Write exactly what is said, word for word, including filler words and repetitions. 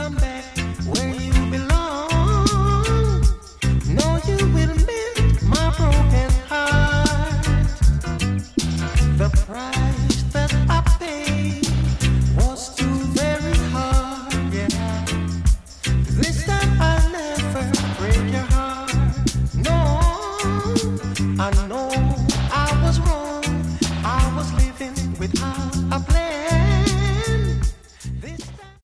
come back where you belong. No, you will mend my broken heart. The price that I paid was too very hard, yeah. This time I'll never break your heart. No, I